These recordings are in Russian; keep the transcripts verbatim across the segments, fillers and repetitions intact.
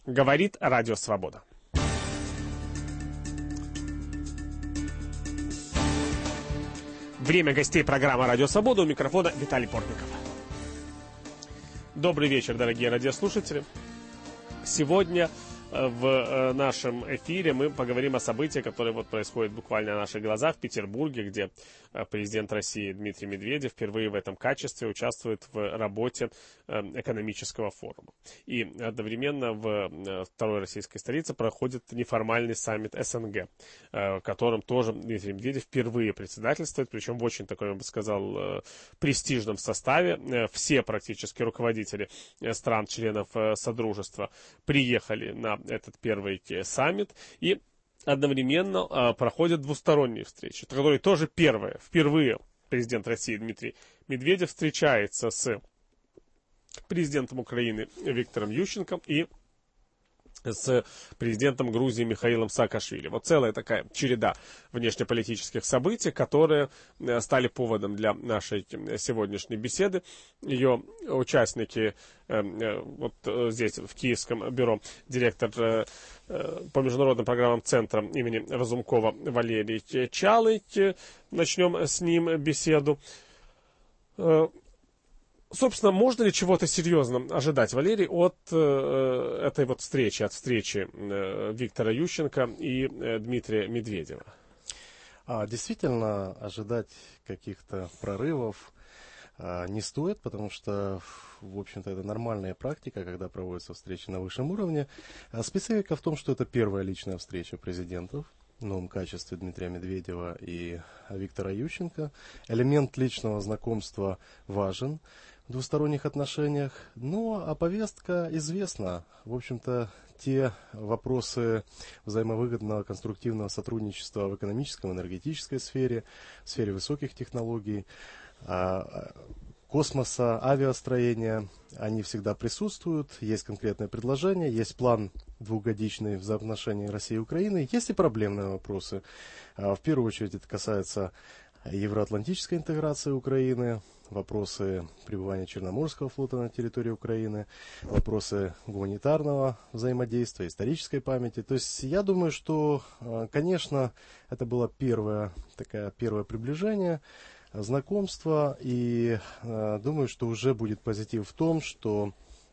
Говорит Радио Свобода. Время гостей программы «Радио Свобода», у микрофона Виталий Портников. Добрый вечер, дорогие радиослушатели. Сегодня в нашем эфире мы поговорим о событиях, которые вот происходят буквально на наших глазах в Петербурге, где президент России Дмитрий Медведев впервые в этом качестве участвует в работе экономического форума. И одновременно в второй российской столице проходит неформальный саммит СНГ, в котором тоже Дмитрий Медведев впервые председательствует, причем в очень таком, я бы сказал, престижном составе. Все практически руководители стран-членов Содружества приехали на этот первый саммит, и одновременно а, проходят двусторонние встречи, которые тоже первые. Впервые президент России Дмитрий Медведев встречается с президентом Украины Виктором Ющенком и с президентом Грузии Михаилом Саакашвили. Вот целая такая череда внешнеполитических событий, которые стали поводом для нашей сегодняшней беседы. Ее участники, вот здесь в Киевском бюро, директор по международным программам Центра имени Разумкова Валерий Чалый. Начнем с ним беседу. Собственно, можно ли чего-то серьезно ожидать, Валерий, от э, этой вот встречи, от встречи э, Виктора Ющенко и э, Дмитрия Медведева? А, действительно, ожидать каких-то прорывов а, не стоит, потому что, в общем-то, это нормальная практика, когда проводятся встречи на высшем уровне. А специфика в том, что это первая личная встреча президентов в новом качестве Дмитрия Медведева и Виктора Ющенко. Элемент личного знакомства важен в двусторонних отношениях. Ну, а повестка известна. В общем-то, те вопросы взаимовыгодного конструктивного сотрудничества в экономическом, энергетической сфере, в сфере высоких технологий, космоса, авиастроения, они всегда присутствуют, есть конкретные предложения, есть план двухгодичный взаимоотношений России и Украины, есть и проблемные вопросы. В первую очередь это касается евроатлантической интеграции Украины, вопросы пребывания Черноморского флота на территории Украины, вопросы гуманитарного взаимодействия, исторической памяти. То есть я думаю, что, конечно, это было первое, такое первое приближение, знакомство, и э, думаю, что уже будет позитив в том, что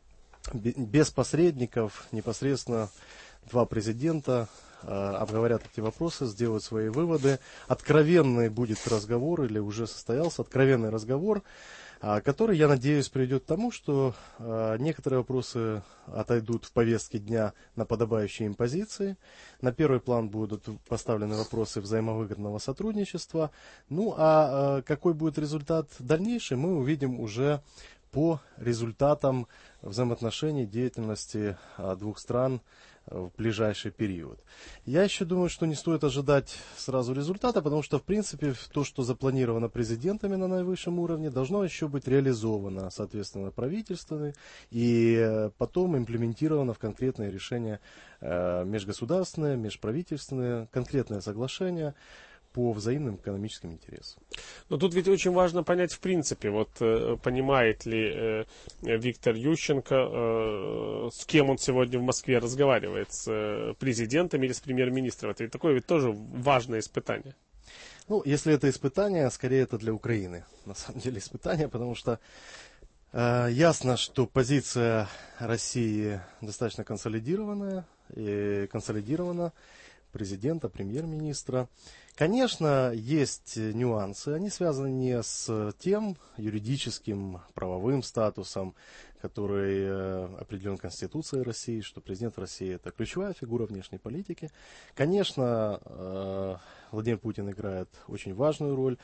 без посредников непосредственно два президента э, обговорят эти вопросы, сделают свои выводы. Откровенный будет разговор, или уже состоялся откровенный разговор, э, который, я надеюсь, приведет к тому, что э, некоторые вопросы отойдут в повестке дня на подобающие им позиции. На первый план будут поставлены вопросы взаимовыгодного сотрудничества. Ну, а э, какой будет результат дальнейший, мы увидим уже по результатам взаимоотношений, деятельности э, двух стран в ближайший период. Я еще думаю, что не стоит ожидать сразу результата, потому что, в принципе, то, что запланировано президентами на наивысшем уровне, должно еще быть реализовано, соответственно, правительствами, и потом имплементировано в конкретные решения э, межгосударственные, межправительственные, конкретные соглашения по взаимным экономическим интересам. Но тут ведь очень важно понять, в принципе, вот э, понимает ли э, Виктор Ющенко, э, с кем он сегодня в Москве разговаривает, с э, президентом или с премьер-министром. Это ведь такое ведь тоже важное испытание. Ну, если это испытание, скорее это для Украины, на самом деле, испытание, потому что э, ясно, что позиция России достаточно консолидированная, и консолидирована президента, премьер-министра. Конечно, есть нюансы, они связаны не с тем юридическим, правовым статусом, который э, определен Конституцией России, что президент России это ключевая фигура внешней политики. Конечно, э, Владимир Путин играет очень важную роль,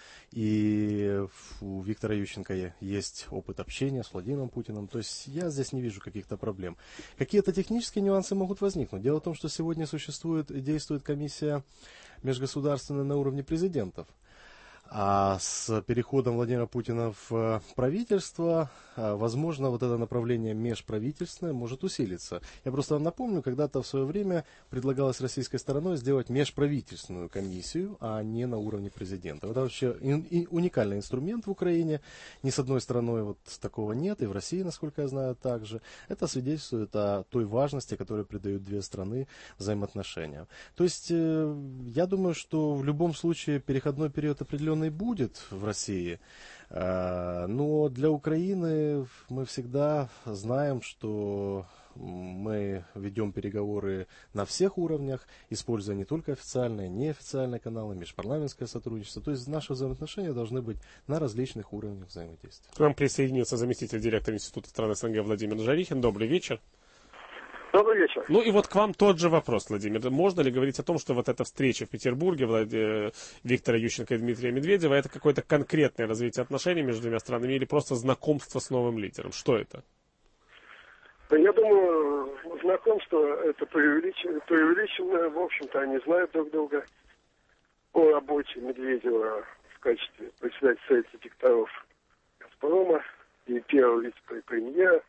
и у Виктора Ющенко есть опыт общения с Владимиром Путиным, то есть я здесь не вижу каких-то проблем. Какие-то технические нюансы могут возникнуть. Дело в том, что сегодня существует и действует комиссия межгосударственная на уровне президентов. А с переходом Владимира Путина в правительство, возможно, вот это направление межправительственное может усилиться. Я просто вам напомню, когда-то в свое время предлагалось российской стороной сделать межправительственную комиссию, а не на уровне президента. Это вообще уникальный инструмент в Украине. Ни с одной стороной вот такого нет, и в России, насколько я знаю, также. Это свидетельствует о той важности, которую придают две страны взаимоотношениям. То есть, я думаю, что в любом случае переходной период определенный будет в России, но для Украины мы всегда знаем, что мы ведем переговоры на всех уровнях, используя не только официальные, неофициальные каналы, межпарламентское сотрудничество. То есть наши взаимоотношения должны быть на различных уровнях взаимодействия. К нам присоединился заместитель директора Института стран СНГ Владимир Жарихин. Добрый вечер. Добрый вечер. Ну и вот к вам тот же вопрос, Владимир. Можно ли говорить о том, что вот эта встреча в Петербурге Влад... Виктора Ющенко и Дмитрия Медведева это какое-то конкретное развитие отношений между двумя странами или просто знакомство с новым лидером? Что это? Я думаю, знакомство это преувеличено, преувеличено. В общем-то, они знают друг друга. По работе Медведева в качестве председателя Совета директоров «Газпрома» и первого вице-премьера.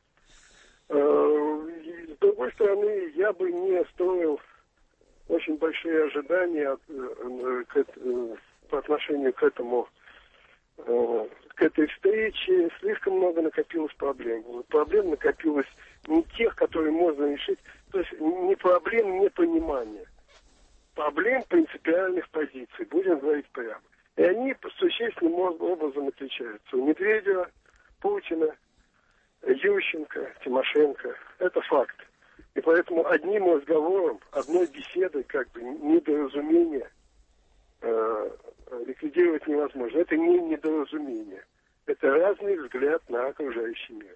С другой стороны, я бы не строил очень большие ожидания от, к, по отношению к этому, к этой встрече. Слишком много накопилось проблем. Проблем накопилось не тех, которые можно решить. То есть не проблем непонимания. Проблем принципиальных позиций. Будем говорить прямо. И они существенным образом отличаются. У Медведева, Путина, Ющенко, Тимошенко. Это факт. И поэтому одним разговором, одной беседой, как бы, недоразумение э, ликвидировать невозможно. Это не недоразумение. Это разный взгляд на окружающий мир.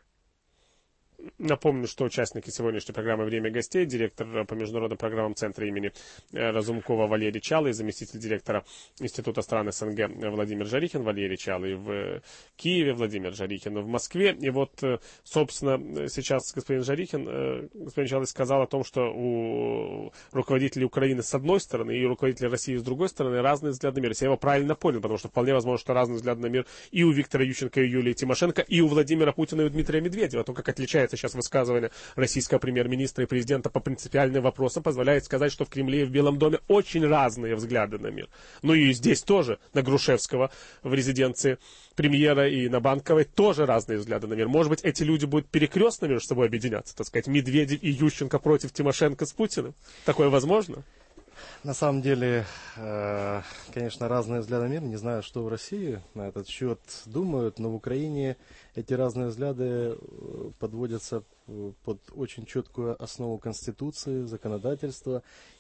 Напомню, что участники сегодняшней программы «Время гостей», директор по международным программам Центра имени Разумкова Валерий Чалый, заместитель директора Института стран СНГ Владимир Жарихин, Валерий Чалый в Киеве, Владимир Жарихин в Москве. И вот, собственно, сейчас господин Жарихин, господин Чалый сказал о том, что у руководителей Украины с одной стороны и у руководителей России с другой стороны разные взгляды на мир. Если я его правильно понял, потому что вполне возможно, что разные взгляды на мир и у Виктора Ющенко, и Юлии Тимошенко, и у Владимира Путина, и у Дмитрия Медведева. То, как отличается сейчас высказывание российского премьер-министра и президента по принципиальным вопросам, позволяет сказать, что в Кремле и в Белом доме очень разные взгляды на мир. Ну и здесь тоже, на Грушевского, в резиденции премьера и на Банковой, тоже разные взгляды на мир. Может быть, эти люди будут перекрестно между собой объединяться, так сказать, Медведев и Ющенко против Тимошенко с Путиным? Такое возможно? На самом деле, э, конечно, разные взгляды на мир. Не знаю, что в России на этот счет думают, но в Украине эти разные взгляды подводятся под очень четкую основу Конституции, законодательства,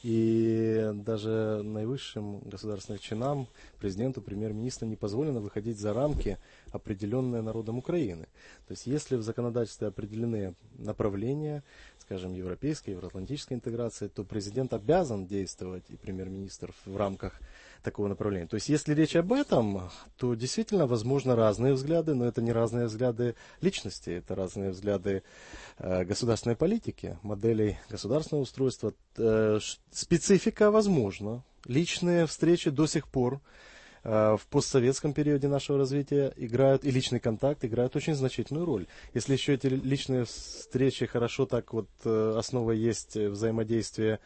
и даже наивысшим государственным чинам, президенту, премьер-министру не позволено выходить за рамки, определенные народом Украины. То есть, если в законодательстве определены направления, скажем, европейской, евроатлантической интеграции, то президент обязан действовать, и премьер-министр, в рамках такого направления. То есть, если речь об этом, то действительно возможно разные взгляды, но это не разные взгляды личности, это разные взгляды э, государственной политики, моделей государственного устройства. Э, специфика возможна. Личные встречи до сих пор в постсоветском периоде нашего развития играют, и личный контакт играют очень значительную роль. Если еще эти личные встречи хорошо так вот, основой есть взаимодействие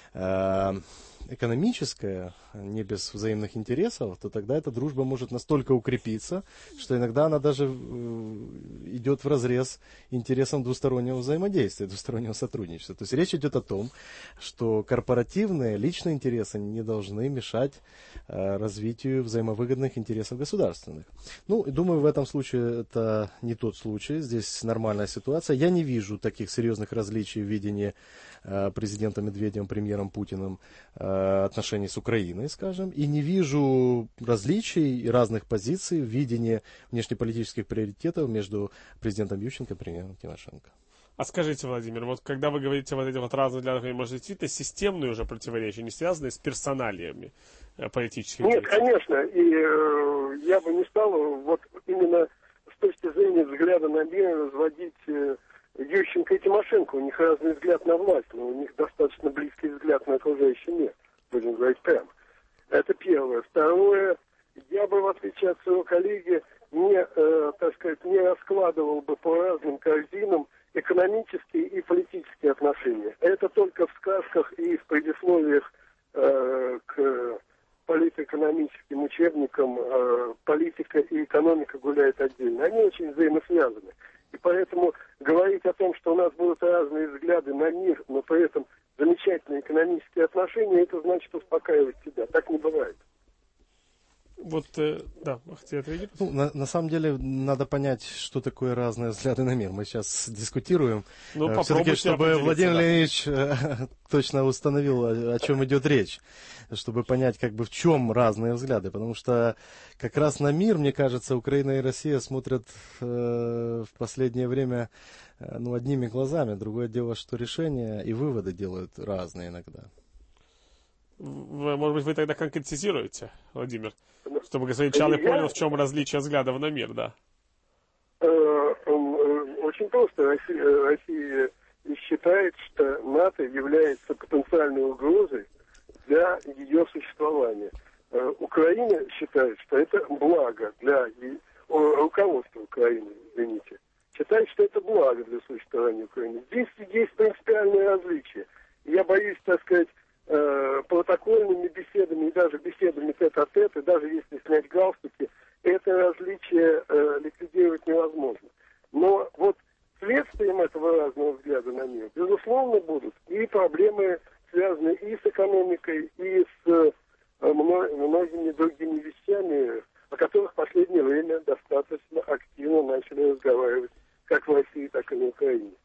э, экономическое, не без взаимных интересов, то тогда эта дружба может настолько укрепиться, что иногда она даже идет вразрез интересам двустороннего взаимодействия, двустороннего сотрудничества. То есть речь идет о том, что корпоративные, личные интересы не должны мешать э, развитию взаимовыгодных интересов государственных. Ну, думаю, в этом случае это не тот случай, здесь нормальная ситуация. Я не вижу таких серьезных различий в видении э, президента Медведевым, премьером Путиным э, отношений с Украиной, скажем, и не вижу различий и разных позиций в видении внешнеполитических приоритетов между президентом Ющенко и премьером Тимошенко. А скажите, Владимир, вот когда вы говорите вот эти вот разные взгляды, может, действительно системные уже противоречия, не связанные с персоналиями политических? Нет, конечно, и э, я бы не стал вот именно с точки зрения взгляда на мир разводить э, Ющенко и Тимошенко. У них разный взгляд на власть, но у них достаточно близкий взгляд на окружающий мир, будем говорить прямо. Это первое. Второе, я бы, в отличие от своего коллеги, не, э, так сказать, не раскладывал бы по разным корзинам экономические и политические отношения. Это только в сказках и в предисловиях э, к политэкономическим учебникам э, политика и экономика гуляют отдельно. Они очень взаимосвязаны. И поэтому говорить о том, что у нас будут разные взгляды на мир, но при этом замечательные экономические отношения, это значит успокаивать себя. Так не бывает. Вот, э, да, хотите ответить? Ну, на, на самом деле, надо понять, что такое разные взгляды на мир. Мы сейчас дискутируем. Ну, э, все-таки, чтобы Владимир да. Леонидович э, точно установил, о, о чем идет речь. Чтобы понять, как бы, в чем разные взгляды. Потому что как раз на мир, мне кажется, Украина и Россия смотрят э, в последнее время э, ну, одними глазами. Другое дело, что решения и выводы делают разные иногда. Вы, может быть, вы тогда конкретизируете, Владимир? Чтобы господин Чалый понял, в чем различие взглядов на мир, да. Очень просто. Россия, Россия считает, что НАТО является потенциальной угрозой для ее существования. Украина считает, что это благо для руководства Украины, извините. Считает, что это благо для существования Украины. Здесь есть принципиальные различия. Я боюсь, так сказать, протокольными беседами и даже беседами тет-а-тет, и даже если снять галстуки, это различие э, ликвидировать невозможно. Но вот следствием этого разного взгляда на мир, безусловно, будут и проблемы, связанные и с экономикой, и с э, многими другими вещами, о которых в последнее время достаточно активно начали разговаривать как в России, так и на Украине.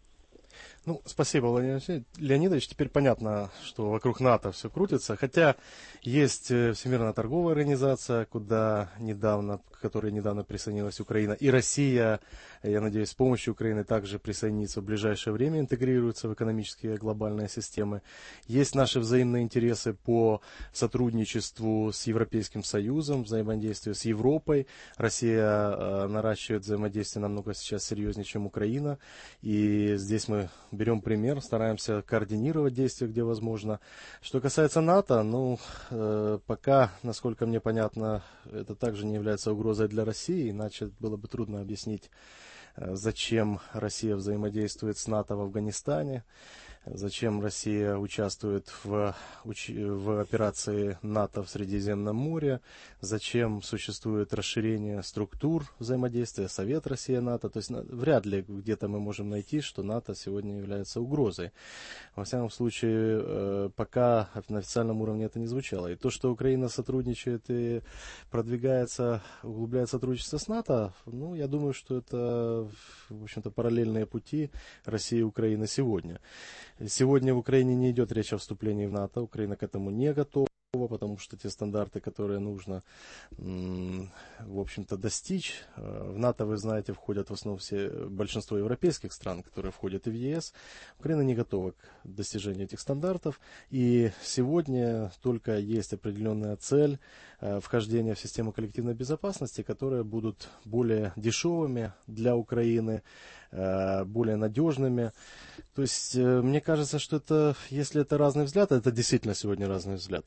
Ну, спасибо, Владимир Леонидович. Теперь понятно, что вокруг НАТО все крутится. Хотя есть Всемирная торговая организация, куда недавно, к которой недавно присоединилась Украина. И Россия, я надеюсь, с помощью Украины также присоединится в ближайшее время, интегрируется в экономические глобальные системы. Есть наши взаимные интересы по сотрудничеству с Европейским Союзом, взаимодействию с Европой. Россия э, наращивает взаимодействие намного сейчас серьезнее, чем Украина. И здесь мы берем пример, стараемся координировать действия, где возможно. Что касается НАТО, ну, э, пока, насколько мне понятно, это также не является угрозой для России, иначе было бы трудно объяснить, э, зачем Россия взаимодействует с НАТО в Афганистане, зачем Россия участвует в, в операции НАТО в Средиземном море, зачем существует расширение структур взаимодействия Совет Россия-НАТО. То есть вряд ли где-то мы можем найти, что НАТО сегодня является угрозой. Во всяком случае, пока на официальном уровне это не звучало. И то, что Украина сотрудничает и продвигается, углубляет сотрудничество с НАТО, ну, я думаю, что это, в общем-то, параллельные пути России и Украины сегодня. Сегодня в Украине не идет речь о вступлении в НАТО. Украина к этому не готова, потому что те стандарты, которые нужно, в общем-то, достичь. В НАТО, вы знаете, входят в основном все, большинство европейских стран, которые входят и в ЕС. Украина не готова к достижению этих стандартов. И сегодня только есть определенная цель вхождения в систему коллективной безопасности, которые будут более дешевыми для Украины, более надежными. То есть, мне кажется, что это, если это разный взгляд, это действительно сегодня разный взгляд,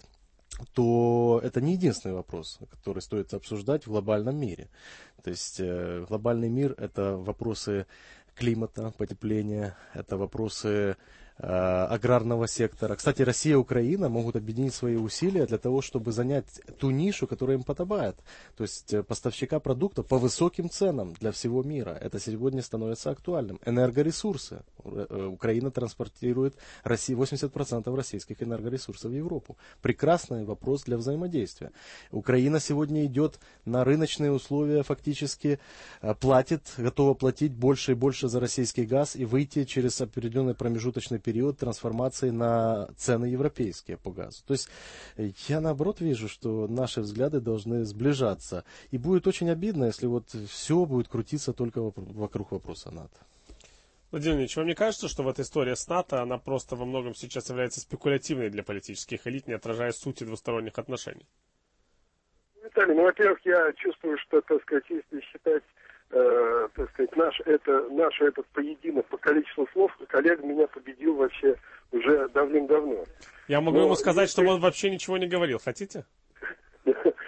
то это не единственный вопрос, который стоит обсуждать в глобальном мире. То есть, глобальный мир – это вопросы климата, потепления, это вопросы аграрного сектора. Кстати, Россия и Украина могут объединить свои усилия для того, чтобы занять ту нишу, которая им подобает. То есть поставщика продуктов по высоким ценам для всего мира. Это сегодня становится актуальным. Энергоресурсы. Украина транспортирует восемьдесят процентов российских энергоресурсов в Европу. Прекрасный вопрос для взаимодействия. Украина сегодня идет на рыночные условия, фактически платит, готова платить больше и больше за российский газ и выйти через определенный промежуточный период период трансформации на цены европейские по газу. То есть я наоборот вижу, что наши взгляды должны сближаться. И будет очень обидно, если вот все будет крутиться только вокруг вопроса НАТО. Владимир Ильич, вам не кажется, что вот история с НАТО, она просто во многом сейчас является спекулятивной для политических элит, не отражая сути двусторонних отношений? Виталий, ну, во-первых, я чувствую, что, так сказать, если считать Э, так сказать, наш, это, наш этот поединок по количеству слов, коллега меня победил вообще уже давным-давно. Я могу Но ему сказать, если... что он вообще ничего не говорил. Хотите? Нет,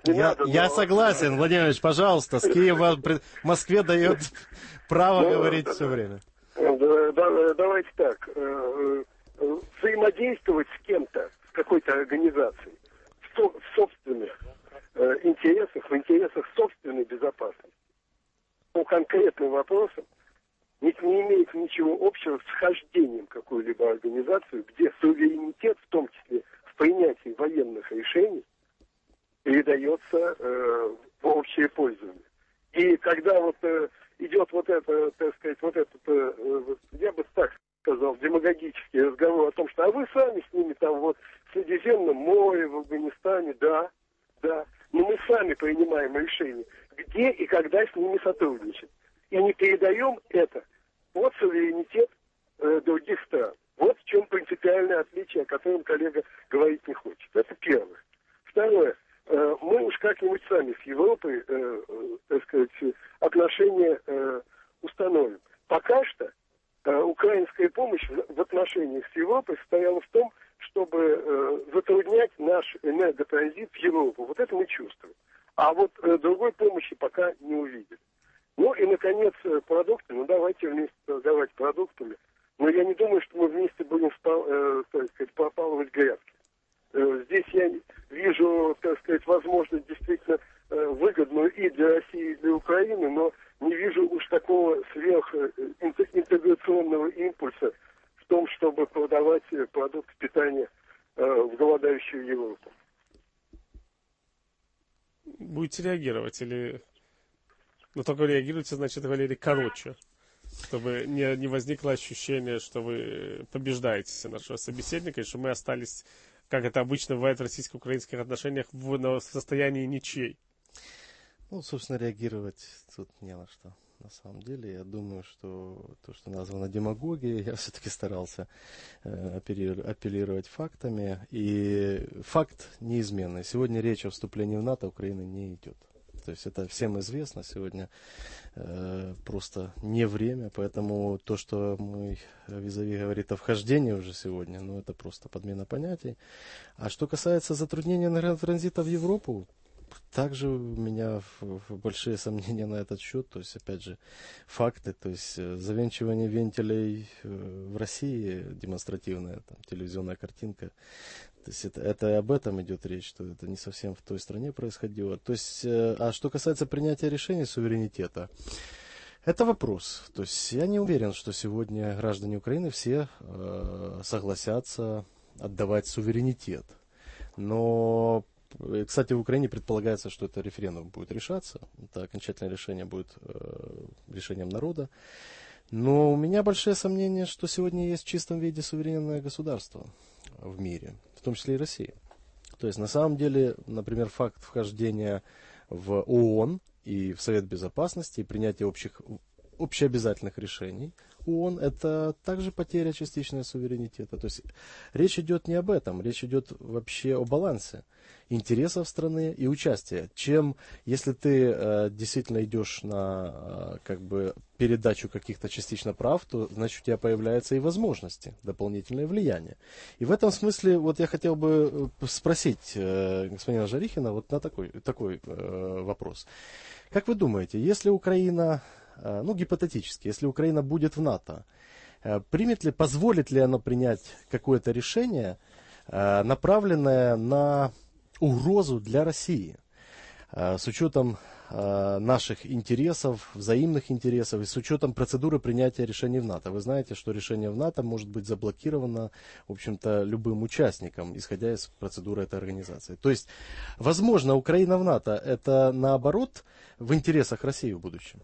Не я, надо, я но... согласен, Владимир Ильич, пожалуйста, с Киева Москве дает право ну, говорить все время. Да, да, давайте так. Взаимодействовать с кем-то, с какой-то организацией, в, со, в собственных э, интересах, в интересах собственной безопасности, по конкретным вопросам, не, не имеет ничего общего с вхождением в какую-либо организацию, где суверенитет, в том числе в принятии военных решений, передается э, в общее пользование. И когда вот э, идет вот это, так сказать, вот этот, э, я бы так сказал, демагогический разговор о том, что а вы сами с ними там вот в Средиземном море, в Афганистане, да, да, но мы сами принимаем решение, где и когда с ними сотрудничать. И не передаем это под суверенитет э, других стран. Вот в чем принципиальное отличие, о котором коллега говорить не хочет. Это первое. Второе. Э, мы уж как-нибудь сами с Европой, э, э, так сказать, отношения э, установим. Пока что э, украинская помощь в, в отношениях с Европой состояла в том, чтобы э, затруднять наш энерготранзит в Европу. Вот это мы чувствуем. А вот э, другой помощи пока не увидели. Ну и, наконец, продукты. Ну, давайте вместе торговать продуктами. Но я не думаю, что мы вместе будем спал, э, так сказать, попалывать грядки. Э, здесь я вижу, так сказать, возможность действительно э, выгодную и для России, и для Украины, но не вижу уж такого сверхинтеграционного импульса в том, чтобы продавать продукты питания э, в голодающую Европу. Будете реагировать или... Но только реагируйте, значит, Валерий, короче, чтобы не, не возникло ощущение, что вы побеждаете нашего собеседника, и что мы остались, как это обычно бывает в российско-украинских отношениях, в, в состоянии ничьей. Ну, собственно, реагировать тут не на что. На самом деле, я думаю, что то, что названо демагогией, я все-таки старался э, апеллировать фактами. И факт неизменный. Сегодня речь о вступлении в НАТО Украины не идет. То есть это всем известно, сегодня э, просто не время, поэтому то, что мой визави говорит о вхождении уже сегодня, ну это просто подмена понятий. А что касается затруднения энерготранзита в Европу, также у меня большие сомнения на этот счет, то есть опять же факты, то есть завинчивание вентилей в России, демонстративная там, телевизионная картинка. То есть это, это об этом идет речь, что это не совсем в той стране происходило. То есть, а что касается принятия решений суверенитета, это вопрос. То есть я не уверен, что сегодня граждане Украины все э, согласятся отдавать суверенитет. Но, кстати, в Украине предполагается, что это референдум будет решаться. Это окончательное решение будет э, решением народа. Но у меня большие сомнения, что сегодня есть в чистом виде суверенное государство в мире, в том числе и Россия. То есть на самом деле, например, факт вхождения в ООН и в Совет Безопасности и принятие общих, общеобязательных решений ООН — это также потеря частичного суверенитета. То есть речь идет не об этом, речь идет вообще о балансе интересов страны и участия. Чем, если ты э, действительно идешь на э, как бы передачу каких-то частично прав, то значит у тебя появляются и возможности, дополнительное влияние. И в этом смысле вот я хотел бы спросить э, господина Жарихина вот на такой, такой э, вопрос. Как вы думаете, если Украина, э, ну гипотетически, если Украина будет в НАТО, э, примет ли, позволит ли оно принять какое-то решение, э, направленное на угрозу для России, э, с учетом э, наших интересов, взаимных интересов и с учетом процедуры принятия решений в НАТО? Вы знаете, что решение в НАТО может быть заблокировано, в общем-то, любым участником, исходя из процедуры этой организации. То есть, возможно, Украина в НАТО — это, наоборот, в интересах России в будущем?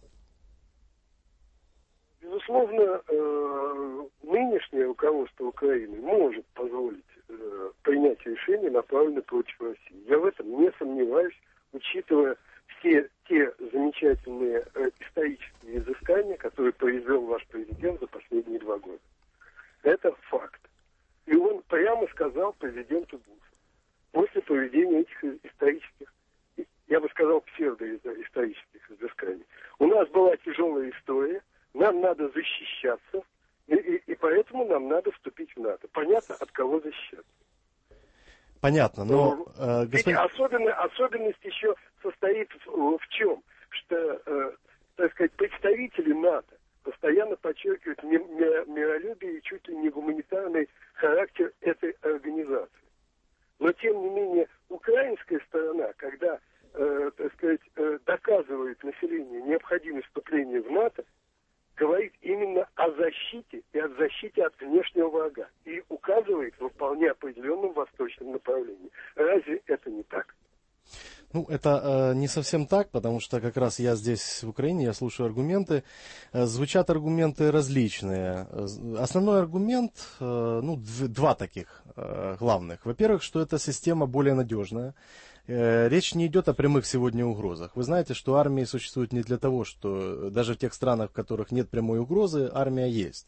Безусловно, нынешнее руководство Украины может позволить принять решение, направленное против России. Я в этом не сомневаюсь, учитывая все те замечательные исторические изыскания, которые произвел ваш президент за последние два года. Это факт. И он прямо сказал президенту Бушу после проведения этих исторических, я бы сказал, псевдоисторических изысканий. У нас была тяжелая история, нам надо защищаться, и, и, и поэтому нам надо вступить в НАТО. Понятно, от кого защищаться. Понятно, но... Э, господин... особенно, особенность еще состоит в, в чем? Что, э, так сказать, представители НАТО постоянно подчеркивают ми- ми- миролюбие и чуть ли не гуманитарный характер этой организации. Но, тем не менее, украинская сторона, когда, э, так сказать, э, доказывает населению необходимость вступления в НАТО, говорит именно о защите и о защите от внешнего врага. И указывает во вполне определенном восточном направлении. Разве это не так? Ну, это э, не совсем так, потому что как раз я здесь, в Украине, я слушаю аргументы. Э, звучат аргументы различные. Э, основной аргумент, э, ну, дв- два таких э, главных. Во-первых, что эта система более надежная. Э, речь не идет о прямых сегодня угрозах. Вы знаете, что армии существуют не для того, что даже в тех странах, в которых нет прямой угрозы, армия есть.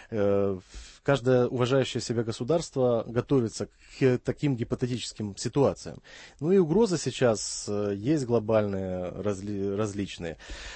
Э, каждое уважающее себя государство готовится к таким гипотетическим ситуациям. Ну и угрозы сейчас э, есть глобальные, разли, различные.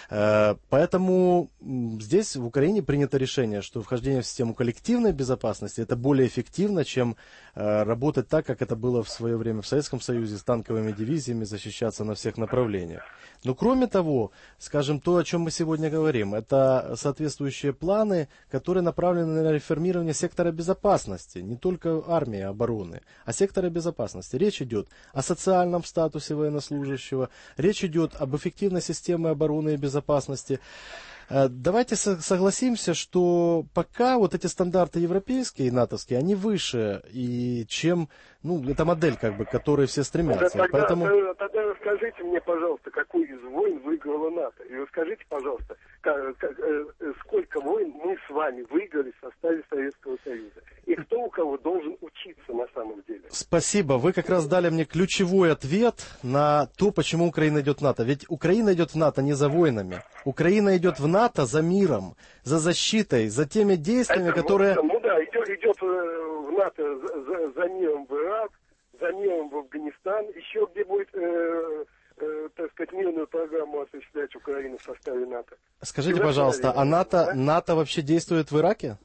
Э, поэтому здесь в Украине принято решение, что вхождение в систему коллективной безопасности это более эффективно, чем э, работать так, как это было в свое время в Советском Союзе с танковыми дивизиями, защищаться на всех направлениях. Но кроме того, скажем, то, о чем мы сегодня говорим, это соответствующие планы, которые направлены на реформирование сектора безопасности, не только армии, обороны, а сектора безопасности. Речь идет о социальном статусе военнослужащего, речь идет об эффективной системе обороны и безопасности. Давайте согласимся, что пока вот эти стандарты европейские и натовские, они выше, и чем, ну, это модель, как бы, к которой все стремятся. Тогда, Поэтому... тогда, тогда расскажите мне, пожалуйста, какой из войн выиграла НАТО. И расскажите, пожалуйста, как, как, э, сколько войн мы с вами выиграли в составе Советского Союза. И кто у кого должен учиться на самом деле. Спасибо. Вы как раз дали мне ключевой ответ на то, почему Украина идет в НАТО. Ведь Украина идет в НАТО не за войнами. Украина идет в НАТО за миром, за защитой, за теми действиями, Это, которые... Ну да, идет, идет в НАТО за, за, за миром в Ирак, за миром в Афганистан, еще где будет, э, э, так сказать, мирную программу осуществлять Украина в составе НАТО. Скажите, пожалуйста, а НАТО, да? НАТО вообще действует в Ираке?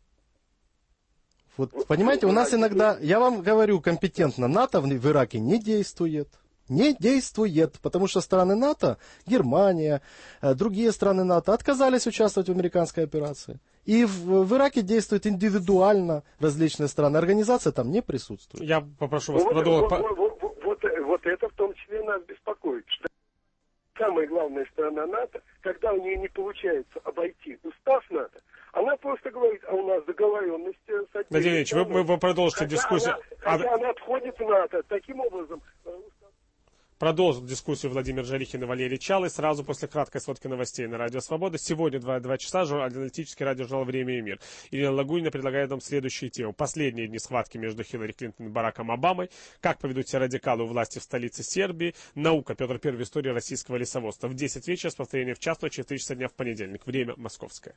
Вот, вот понимаете, у нас иногда, я вам говорю компетентно, НАТО в, в Ираке не действует. Не действует, потому что страны НАТО, Германия, другие страны НАТО отказались участвовать в американской операции. И в, в Ираке действуют индивидуально различные страны. Организация там не присутствует. Я попрошу вас вот, продолжить. Вот, вот, вот, вот, вот это в том числе нас беспокоит. Что самая главная страна НАТО, когда у нее не получается обойти устав НАТО, она просто говорит, а у нас договоренность с отдельной Владимир Ильич, вы, вы, вы продолжите хотя дискуссию. Она, хотя а... она отходит в НАТО. Таким образом... Продолжит дискуссию Владимир Жарихин и Валерий Чалый сразу после краткой сводки новостей на Радио Свобода. Сегодня два, два часа аналитический радиожурнал «Время и мир». Ирина Лагунина предлагает нам следующие темы. Последние дни схватки между Хиллари Клинтон и Бараком Обамой. Как поведут себя радикалы у власти в столице Сербии. Наука. Петр Первый в истории российского лесоводства. В десять вечера с повторением в час, через три часа дня в понедельник. Время московское.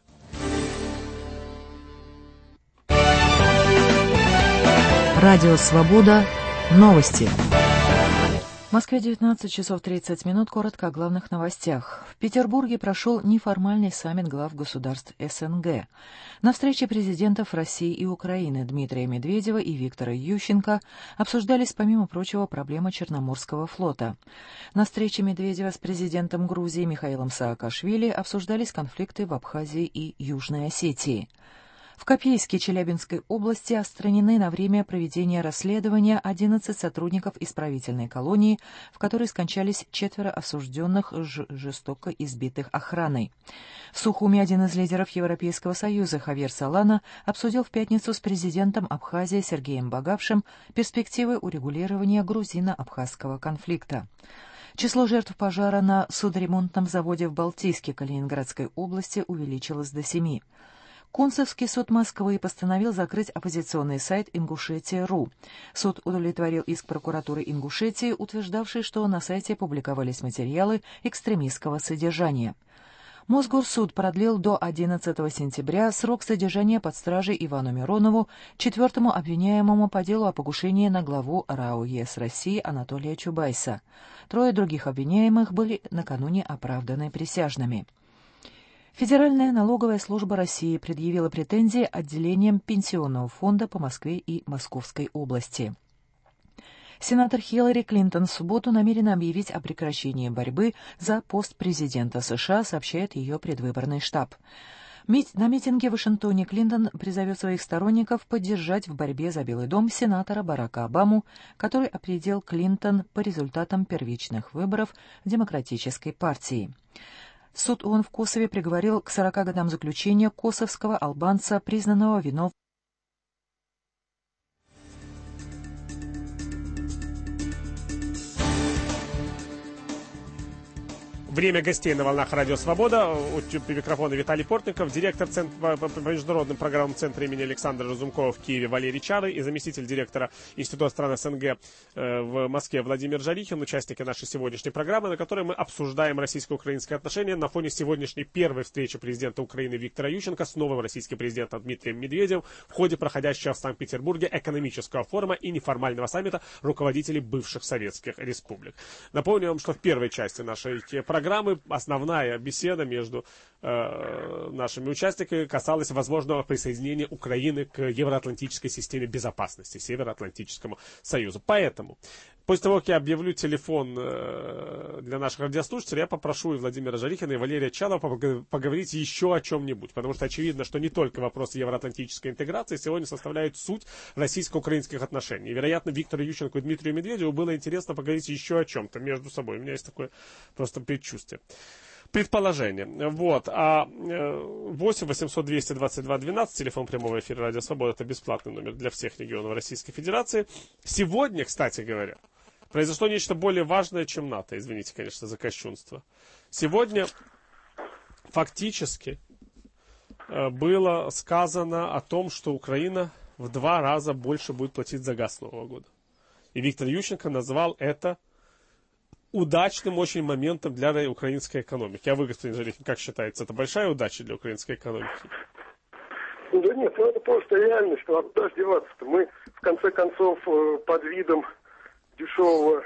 Радио Свобода. Новости. В Москве девятнадцать часов тридцать минут. Коротко о главных новостях. В Петербурге прошел неформальный саммит глав государств СНГ. На встрече президентов России и Украины Дмитрия Медведева и Виктора Ющенко обсуждались, помимо прочего, проблемы Черноморского флота. На встрече Медведева с президентом Грузии Михаилом Саакашвили обсуждались конфликты в Абхазии и Южной Осетии. В Копейске Челябинской области отстранены на время проведения расследования одиннадцать сотрудников исправительной колонии, в которой скончались четверо осужденных, ж- жестоко избитых охраной. В Сухуми один из лидеров Европейского Союза Хавьер Солана обсудил в пятницу с президентом Абхазии Сергеем Багавшим перспективы урегулирования грузино-абхазского конфликта. Число жертв пожара на судоремонтном заводе в Балтийске Калининградской области увеличилось до семи. Кунцевский суд Москвы постановил закрыть оппозиционный сайт Ингушетия.ру. Суд удовлетворил иск прокуратуры Ингушетии, утверждавший, что на сайте публиковались материалы экстремистского содержания. Мосгорсуд продлил до одиннадцатого сентября срок содержания под стражей Ивану Миронову, четвертому обвиняемому по делу о покушении на главу РАО ЕС России Анатолия Чубайса. Трое других обвиняемых были накануне оправданы присяжными. Федеральная налоговая служба России предъявила претензии отделениям Пенсионного фонда по Москве и Московской области. Сенатор Хиллари Клинтон в субботу намерена объявить о прекращении борьбы за пост президента США, сообщает ее предвыборный штаб. На митинге в Вашингтоне Клинтон призовет своих сторонников поддержать в борьбе за Белый дом сенатора Барака Обаму, который определил Клинтон по результатам первичных выборов Демократической партии. Суд ООН в Косове приговорил к сорока годам заключения косовского албанца, признанного виновным. Время гостей на волнах Радио Свобода. У микрофона Виталий Портников, директор центра, по международным программам Центра имени Александра Разумкова в Киеве Валерий Чары и заместитель директора Института стран СНГ в Москве Владимир Жарихин, участники нашей сегодняшней программы, на которой мы обсуждаем российско-украинские отношения на фоне сегодняшней первой встречи президента Украины Виктора Ющенко с новым российским президентом Дмитрием Медведевым в ходе проходящего в Санкт-Петербурге экономического форума и неформального саммита руководителей бывших советских республик. Напомню вам, что в первой части нашей программы Программы основная беседа между э, нашими участниками касалась возможного присоединения Украины к евроатлантической системе безопасности, Североатлантическому союзу. Поэтому, после того, как я объявлю телефон э, для наших радиослушателей, я попрошу и Владимира Жарихина, и Валерия Чалова поговорить еще о чем-нибудь, потому что очевидно, что не только вопросы евроатлантической интеграции сегодня составляют суть российско-украинских отношений. И, вероятно, Виктору Ющенко и Дмитрию Медведеву было интересно поговорить еще о чем-то между собой. У меня есть такое просто предчувствие. Предположение. Вот. А восемь восемьсот двести двадцать два двенадцать, телефон прямого эфира Радио Свобода, это бесплатный номер для всех регионов Российской Федерации. Сегодня, кстати говоря, произошло нечто более важное, чем НАТО. Извините, конечно, за кощунство. Сегодня фактически было сказано о том, что Украина в два раза больше будет платить за газ с Нового года. И Виктор Ющенко назвал это удачным очень моментом для украинской экономики. А вы, господин Жарихин, как считаете, это большая удача для украинской экономики? Да нет, ну это просто реальность. А куда ж деваться-то? Мы, в конце концов, под видом дешевого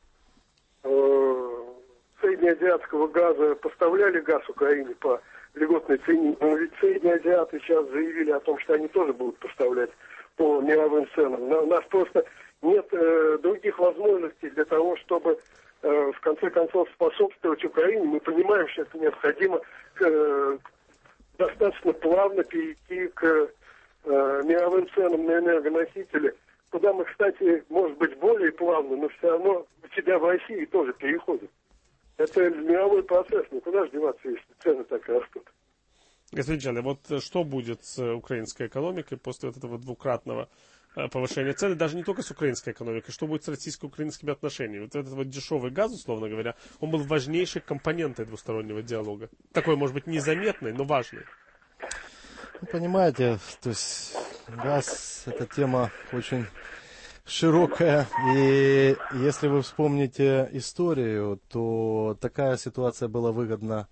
э, среднеазиатского газа поставляли газ Украине по льготной цене. Но ведь среднеазиаты сейчас заявили о том, что они тоже будут поставлять по мировым ценам. У нас просто нет э, других возможностей для того, чтобы в конце концов способствовать Украине. Мы понимаем, что это необходимо э, достаточно плавно перейти к э, мировым ценам на энергоносители, куда мы, кстати, может быть, более плавно, но все равно у себя в России тоже переходим. Это мировой процесс, никуда же деваться, если цены так растут. Господин Чалый, вот что будет с украинской экономикой после вот этого двукратного повышение цен, даже не только с украинской экономикой, что будет с российско-украинскими отношениями. Вот этот вот дешевый газ, условно говоря, он был важнейшей компонентой двустороннего диалога. Такой, может быть, незаметный, но важный. Ну, понимаете, то есть газ – это тема очень широкая, и если вы вспомните историю, то такая ситуация была выгодна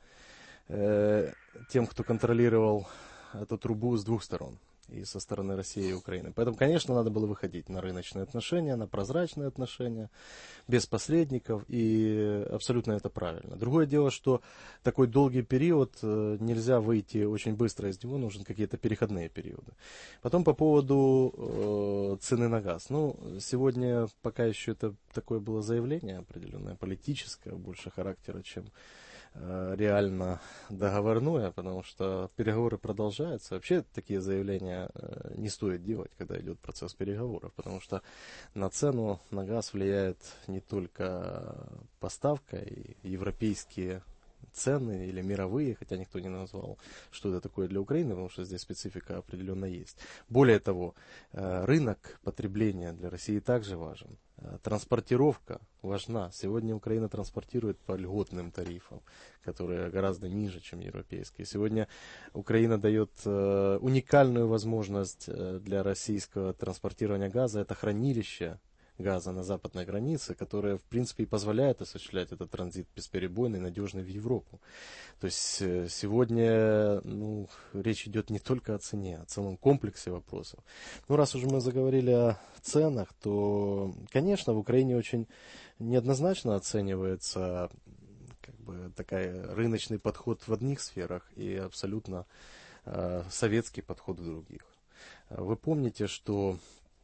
э, тем, кто контролировал эту трубу с двух сторон. И со стороны России и Украины. Поэтому, конечно, надо было выходить на рыночные отношения, на прозрачные отношения, без посредников, и абсолютно это правильно. Другое дело, что такой долгий период нельзя выйти очень быстро из него, нужны какие-то переходные периоды. Потом по поводу э, цены на газ. Ну, сегодня пока еще это такое было заявление определенное, политическое, больше характера, чем реально договорное, потому что переговоры продолжаются. Вообще такие заявления не стоит делать, когда идет процесс переговоров, потому что на цену на газ влияет не только поставка и европейские цены или мировые, хотя никто не назвал, что это такое для Украины, потому что здесь специфика определенно есть. Более того, рынок потребления для России также важен. Транспортировка важна. Сегодня Украина транспортирует по льготным тарифам, которые гораздо ниже, чем европейские. Сегодня Украина дает уникальную возможность для российского транспортирования газа. Это хранилище газа на западной границе, которая, в принципе, и позволяет осуществлять этот транзит бесперебойный и надежный в Европу. То есть сегодня ну, речь идет не только о цене, а о целом комплексе вопросов. Ну, раз уже мы заговорили о ценах, то, конечно, в Украине очень неоднозначно оценивается как бы, такой рыночный подход в одних сферах и абсолютно э, советский подход в других. Вы помните, что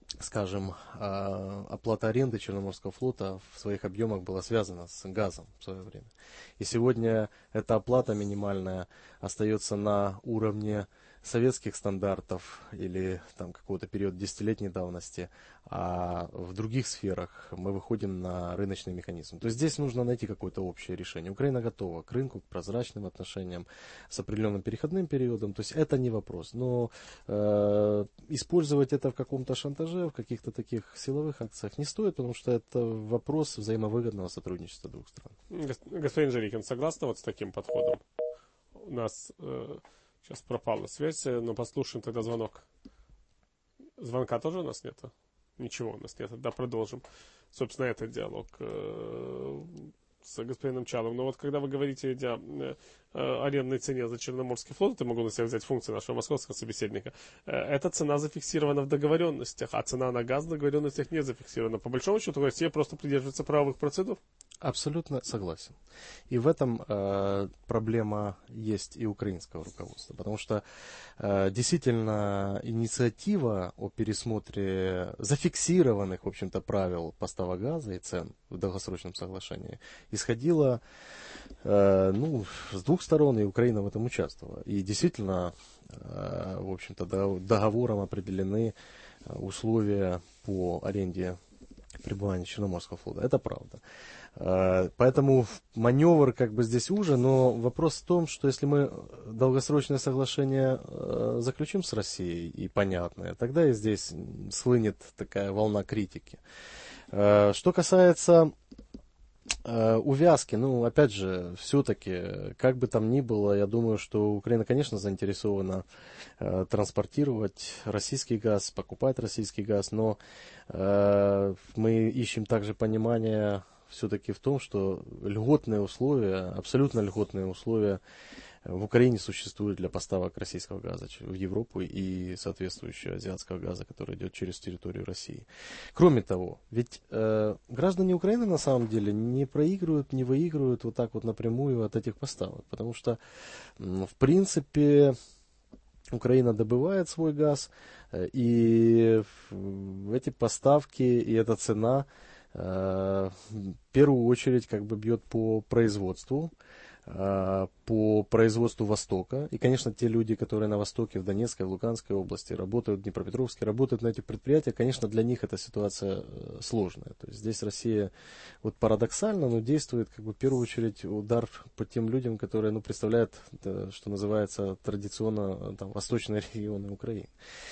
скажем, оплата аренды Черноморского флота в своих объемах была связана с газом в свое время. И сегодня эта оплата минимальная остается на уровне советских стандартов или там какого-то периода десятилетней давности, а в других сферах мы выходим на рыночный механизм. То есть здесь нужно найти какое-то общее решение. Украина готова к рынку, к прозрачным отношениям с определенным переходным периодом. То есть это не вопрос. Но э, использовать это в каком-то шантаже, в каких-то таких силовых акциях не стоит, потому что это вопрос взаимовыгодного сотрудничества двух стран. Господин Жарикин, согласны вот с таким подходом? У нас э, сейчас пропала связь, но послушаем тогда звонок. Звонка тоже у нас нету? Ничего у нас нет. Да, продолжим. Собственно, этот диалог э, с господином Чаловым. Но вот когда вы говорите о э, арендной цене за Черноморский флот, это могу на себя взять функцию нашего московского собеседника, э, эта цена зафиксирована в договоренностях, а цена на газ в договоренностях не зафиксирована. По большому счету, Россия просто придерживается правовых процедур? Абсолютно согласен. И в этом э, проблема есть и украинского руководства, потому что э, действительно инициатива о пересмотре зафиксированных, в общем-то, правил поставок газа и цен в долгосрочном соглашении исходила э, ну, с двух сторон, и Украина в этом участвовала. И действительно, э, в общем-то, договором определены условия по аренде пребывания Черноморского флота. Это правда. Поэтому маневр как бы здесь уже, но вопрос в том, что если мы долгосрочное соглашение заключим с Россией, и понятное, тогда и здесь схлынет такая волна критики. Что касается увязки, ну, опять же, все-таки, как бы там ни было, я думаю, что Украина, конечно, заинтересована э, транспортировать российский газ, покупать российский газ, но э, мы ищем также понимание все-таки в том, что льготные условия, абсолютно льготные условия в Украине существуют для поставок российского газа в Европу и соответствующего азиатского газа, который идет через территорию России. Кроме того, ведь э, граждане Украины на самом деле не проигрывают, не выигрывают вот так вот напрямую от этих поставок, потому что, э, в принципе, Украина добывает свой газ, э, и эти поставки и эта цена э, в первую очередь как бы бьет по производству, по производству Востока. И, конечно, те люди, которые на Востоке, в Донецкой, в Луганской области работают, в Днепропетровске, работают на этих предприятиях, конечно, для них эта ситуация сложная. То есть здесь Россия вот парадоксально, но действует как бы в первую очередь удар по тем людям, которые ну, представляют, что называется, традиционно там, восточные регионы Украины.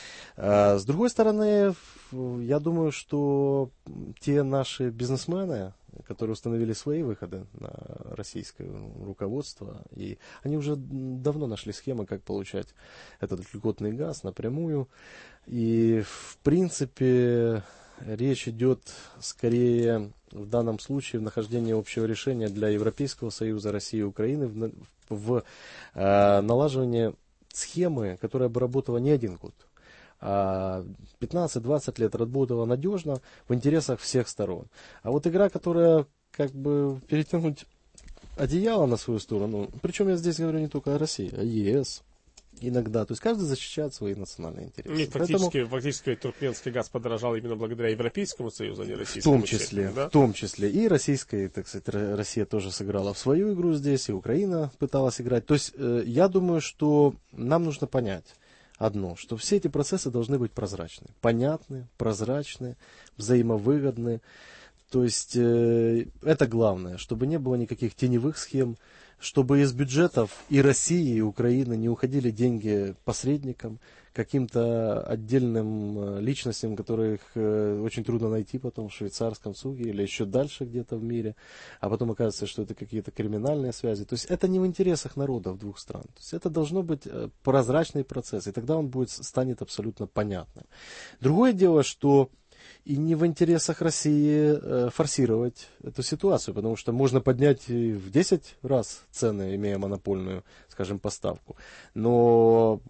С другой стороны, я думаю, что те наши бизнесмены, которые установили свои выходы на российское руководство, и они уже давно нашли схемы, как получать этот льготный газ напрямую. И, в принципе, речь идет скорее в данном случае в нахождении общего решения для Европейского Союза, России и Украины в, в э, налаживании схемы, которая бы работала не один год, пятнадцать-двадцать лет работала надежно в интересах всех сторон. А вот игра, которая как бы перетянуть одеяло на свою сторону, причем я здесь говорю не только о России, а ЕС иногда, то есть каждый защищает свои национальные интересы. И фактически, Поэтому, фактически туркменский газ подорожал именно благодаря Европейскому Союзу, а не российскому. В том числе, участию, да? в том числе и российская, так сказать, Россия тоже сыграла в свою игру здесь, и Украина пыталась играть. То есть я думаю, что нам нужно понять одно, что все эти процессы должны быть прозрачны, понятны, прозрачны, взаимовыгодны. То есть э, это главное, чтобы не было никаких теневых схем, чтобы из бюджетов и России, и Украины не уходили деньги посредникам, каким-то отдельным личностям, которых э, очень трудно найти потом в швейцарском суде или еще дальше где-то в мире, а потом оказывается, что это какие-то криминальные связи. То есть это не в интересах народов двух стран. То есть это должно быть прозрачный процесс, и тогда он будет, станет абсолютно понятным. Другое дело, что и не в интересах России э, форсировать эту ситуацию, потому что можно поднять в десять раз цены, имея монопольную, скажем, поставку. Но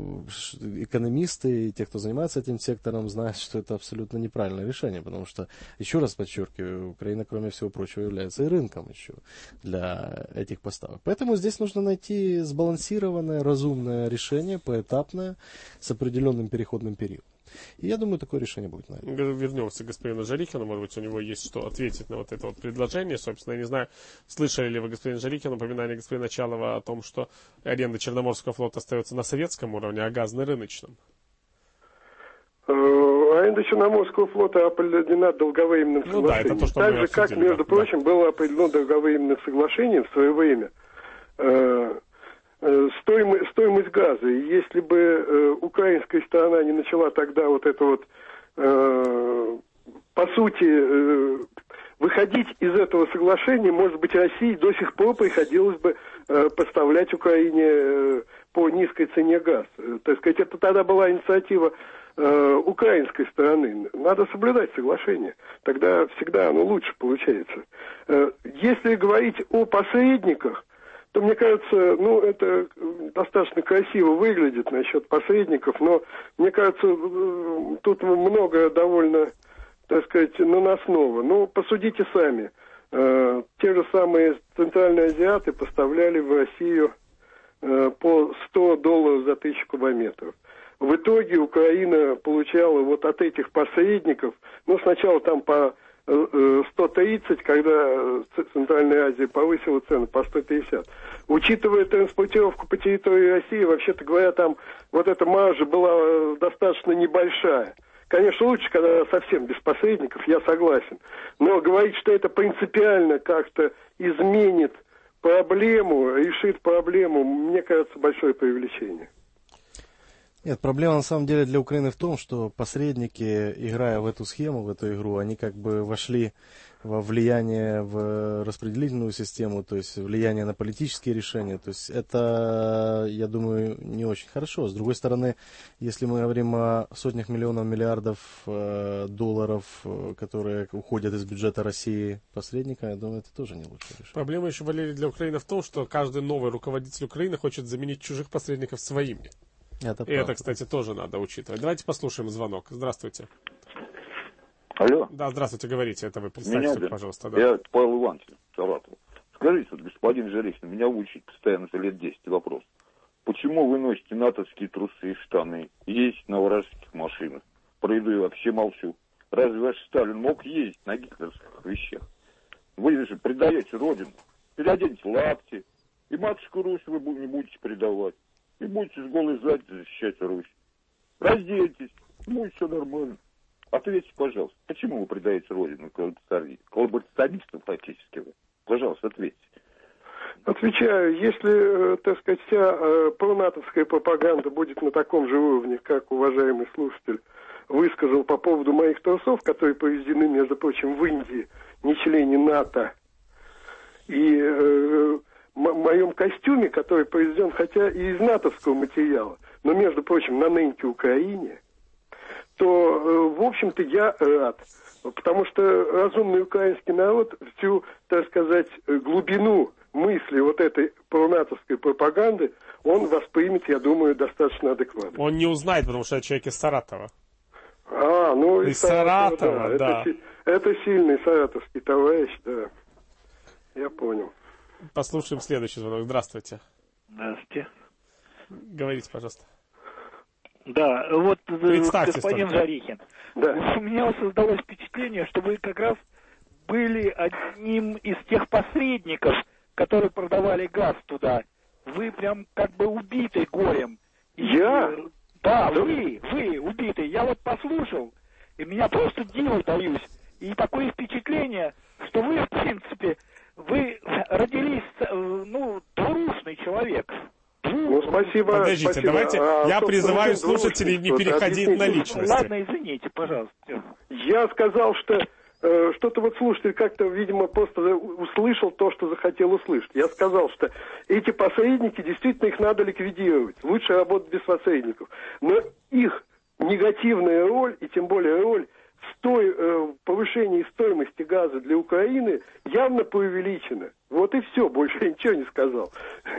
экономисты и те, кто занимается этим сектором, знают, что это абсолютно неправильное решение, потому что, еще раз подчеркиваю, Украина, кроме всего прочего, является и рынком еще для этих поставок. Поэтому здесь нужно найти сбалансированное, разумное решение, поэтапное, с определенным переходным периодом. И я думаю, такое решение будет найдено. Вернемся к господину Жарихину, может быть, у него есть что ответить на вот это вот предложение. Собственно, я не знаю, слышали ли вы, господин Жарихин, упоминание господина Чалова о том, что аренда Черноморского флота остается на советском уровне, а газ на рыночном? Аренда Черноморского флота определена долговременным соглашением. Ну, да, это то, что так же, как, между да. прочим, было определено долговременным соглашением в свое время э, э, стоимость, стоимость газа. И если бы э, украинская сторона не начала тогда вот это вот, э, по сути, э, выходить из этого соглашения, может быть, России до сих пор приходилось бы э, поставлять Украине э, по низкой цене газ. Э, так сказать, это тогда была инициатива украинской стороны. Надо соблюдать соглашение. Тогда всегда оно лучше получается. Если говорить о посредниках, то, мне кажется, ну, это достаточно красиво выглядит насчет посредников, но, мне кажется, тут много довольно, так сказать, наносного. Ну, посудите сами. Те же самые центральные азиаты поставляли в Россию по сто долларов за тысячу кубометров. В итоге Украина получала вот от этих посредников, ну, сначала там по э, сто тридцать, когда Центральная Азия повысила цены по сто пятьдесят. Учитывая транспортировку по территории России, вообще-то говоря, там вот эта маржа была достаточно небольшая. Конечно, лучше, когда совсем без посредников, я согласен. Но говорить, что это принципиально как-то изменит проблему, решит проблему, мне кажется, большое преувеличение. Нет, проблема на самом деле для Украины в том, что посредники, играя в эту схему, в эту игру, они как бы вошли во влияние в распределительную систему, то есть влияние на политические решения. То есть это, я думаю, не очень хорошо. С другой стороны, если мы говорим о сотнях миллионов, миллиардов э, долларов, э, которые уходят из бюджета России посредника, я думаю, это тоже не лучшее решение. Проблема еще, Валерий, для Украины в том, что каждый новый руководитель Украины хочет заменить чужих посредников своими. Это И это, кстати, тоже надо учитывать. Давайте послушаем звонок. Здравствуйте. Алло. Да, здравствуйте, говорите. Это вы представьте, меня, пожалуйста. Да. Я Павел Иванович, Саратов. Скажите, вот, господин Жарихин, меня учит постоянно за лет десять вопрос. Почему вы носите натовские трусы и штаны, ездите на вражеских машинах? Про еду я вообще молчу. Разве ваш Сталин мог ездить на гитлеровских вещах? Вы же предаете родину. Переоденьте лапти. И матушку Русь вы не будете предавать. И будете с голой задницей защищать Русь. Разденьтесь, будет все нормально. Ответьте, пожалуйста, почему вы предаете родину коллаборационистов фактически? Пожалуйста, ответьте. Отвечаю, если, так сказать, вся э, пронатовская пропаганда будет на таком же уровне, как уважаемый слушатель высказал по поводу моих трусов, которые повезены, между прочим, в Индии, не члене НАТО, и э, в моем костюме, который произведен, хотя и из натовского материала, но, между прочим, на нынке Украине, то, в общем-то, я рад. Потому что разумный украинский народ всю, так сказать, глубину мысли вот этой пронатовской пропаганды, он воспримет, я думаю, достаточно адекватно. Он не узнает, потому что это человек из Саратова. А, ну, из Саратова, Саратова, да. да. Это, это сильный саратовский товарищ, да. Я понял. Послушаем следующий звонок. Здравствуйте. Здравствуйте. Говорите, пожалуйста. Да, вот Представьте господин столько. Жарихин. Да. У меня создалось впечатление, что вы как раз были одним из тех посредников, которые продавали газ туда. Вы прям как бы убитый горем. И, Я? Да, вы, вы убитый. Я вот послушал, и меня просто диву даюсь. И такое впечатление, что вы, в принципе, вы родились, ну, двурушный человек. Ну, спасибо. Подождите, спасибо. давайте, а, я призываю двурушный, слушателей не переходить на личности. Ладно, извините, пожалуйста. Я сказал, что э, что-то вот слушатель как-то, видимо, просто услышал то, что захотел услышать. Я сказал, что эти посредники, действительно, их надо ликвидировать. Лучше работать без посредников. Но их негативная роль, и тем более роль в стой, э, повышении стоимости газа для Украины явно преувеличена. Вот и все, больше я ничего не сказал.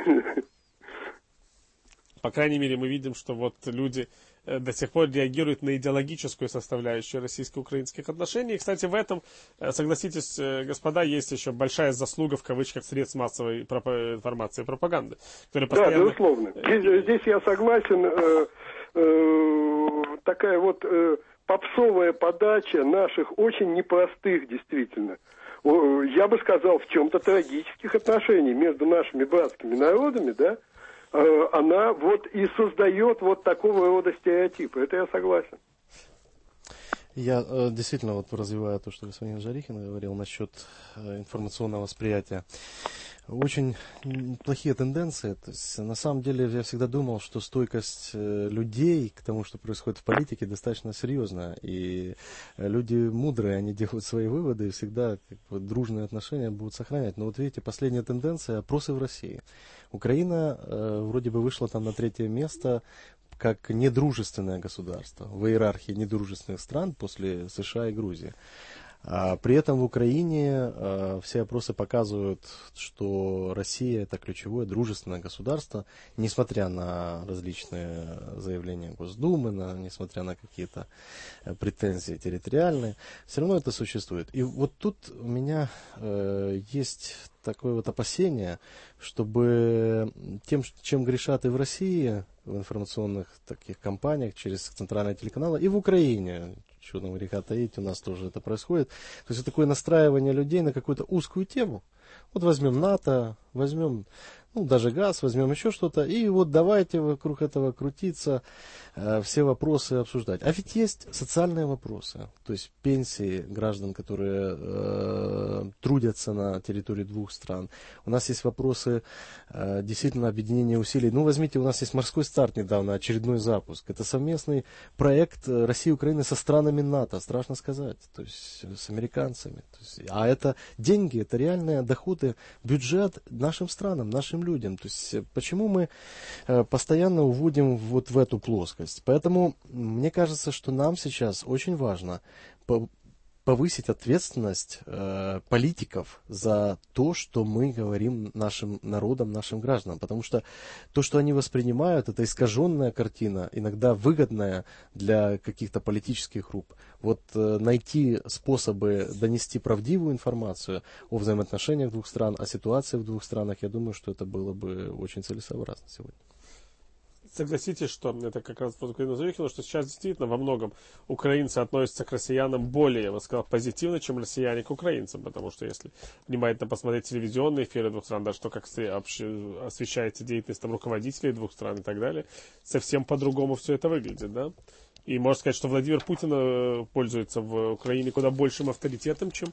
По крайней мере, мы видим, что вот люди до сих пор реагируют на идеологическую составляющую российско-украинских отношений. И, кстати, в этом, согласитесь, господа, есть еще большая заслуга, в кавычках, средств массовой информации и пропаганды. Которые постоянно... Да, безусловно. Здесь, здесь я согласен. Э, э, так такая вот э, попсовая подача наших очень непростых, действительно, о, я бы сказал, в чем-то трагических отношений между нашими братскими народами, да, э, она вот и создает вот такого рода стереотипы. Это я согласен. Я э, действительно вот развиваю то, что господин Жарихин говорил насчет э, информационного восприятия. Очень плохие тенденции. То есть, на самом деле, я всегда думал, что стойкость э, людей к тому, что происходит в политике, достаточно серьезная. И люди мудрые, они делают свои выводы, и всегда как бы, дружные отношения будут сохранять. Но вот видите, последняя тенденция — опросы в России. Украина э, вроде бы вышла там на третье место как недружественное государство в иерархии недружественных стран после США и Грузии. А при этом в Украине а, все опросы показывают, что Россия — это ключевое дружественное государство, несмотря на различные заявления Госдумы, на, несмотря на какие-то претензии территориальные, все равно это существует. И вот тут у меня э, есть такое вот опасение, чтобы тем, чем грешат и в России, в информационных таких кампаниях, через центральные телеканалы, и в Украине, что там греха таить, у нас тоже это происходит. То есть, это такое настраивание людей на какую-то узкую тему. Вот возьмем НАТО, возьмем, ну, даже газ, возьмем еще что-то, и вот давайте вокруг этого крутиться, э, все вопросы обсуждать. А ведь есть социальные вопросы, то есть пенсии граждан, которые э, трудятся на территории двух стран. У нас есть вопросы э, действительно объединения усилий. Ну, возьмите, у нас есть морской старт недавно, очередной запуск. Это совместный проект России и Украины со странами НАТО, страшно сказать, то есть с американцами. То есть, а это деньги, это реальные доходы, бюджет нашим странам, нашим людям. То есть почему мы э, постоянно уводим вот в эту плоскость? Поэтому мне кажется, что нам сейчас очень важно по- повысить ответственность э, политиков за то, что мы говорим нашим народам, нашим гражданам. Потому что то, что они воспринимают, это искаженная картина, иногда выгодная для каких-то политических групп. Вот э, найти способы донести правдивую информацию о взаимоотношениях двух стран, о ситуации в двух странах, я думаю, что это было бы очень целесообразно сегодня. Согласитесь, что это как раз под Украину Зарихину, что сейчас действительно во многом украинцы относятся к россиянам более, я бы сказал, позитивно, чем россияне к украинцам, потому что если внимательно посмотреть телевизионные эфиры двух стран, даже то, как освещается деятельность там руководителей двух стран и так далее, совсем по-другому все это выглядит, да? И можно сказать, что Владимир Путин пользуется в Украине куда большим авторитетом, чем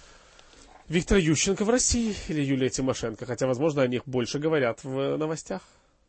Виктор Ющенко в России или Юлия Тимошенко, хотя, возможно, о них больше говорят в новостях.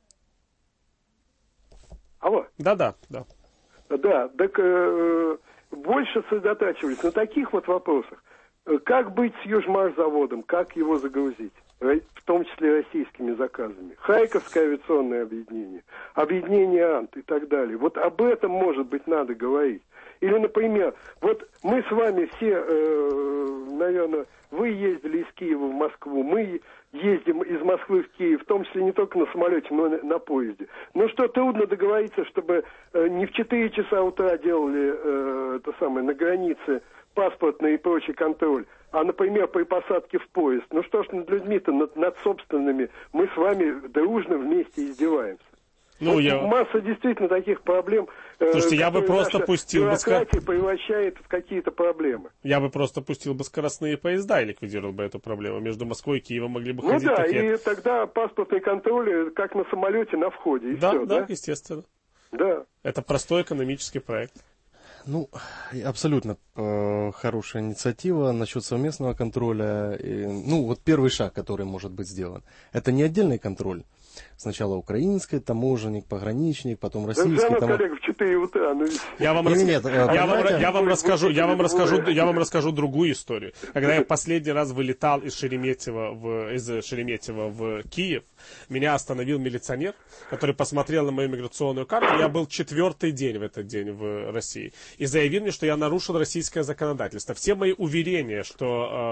Алло. Да-да, да. Да, так э, больше сосредотачивались на таких вот вопросах. Как быть с Южмашзаводом, как его загрузить, в том числе российскими заказами. Харьковское авиационное объединение, объединение АНТ и так далее. Вот об этом, может быть, надо говорить. Или, например, вот мы с вами все, э, наверное, вы ездили из Киева в Москву, мы ездим из Москвы в Киев, в том числе не только на самолете, но и на поезде. Ну что, трудно договориться, чтобы э, не в четыре часа утра делали э, это самое, на границе паспортный и прочий контроль, а, например, при посадке в поезд. Ну что ж над людьми-то, над, над собственными, мы с вами дружно вместе издеваемся. Ну, вот я... Масса действительно таких проблем, Слушайте, э, я бы просто пустил бы скор... превращает в какие-то проблемы. Я бы просто пустил бы скоростные поезда и ликвидировал бы эту проблему. Между Москвой и Киевом могли бы ну ходить да, такие... и тогда паспортный контроль, как на самолете, на входе. И да, все, да, да, естественно. Да. Это простой экономический проект. Ну, абсолютно э, хорошая инициатива насчет совместного контроля. И, ну, вот первый шаг, который может быть сделан, это не отдельный контроль. Сначала украинский таможенник, пограничник, потом российский. Да, там... коллега, в четыре утра. Ну... Я вам, нет, рас... нет, я, вам, я вам расскажу, я вам расскажу, я вам расскажу другую историю. Когда я последний раз вылетал из Шереметьево в, из Шереметьево в Киев, меня остановил милиционер, который посмотрел на мою миграционную карту. Я был четвертый день в этот день в России и заявил мне, что я нарушил российское законодательство. Все мои уверения, что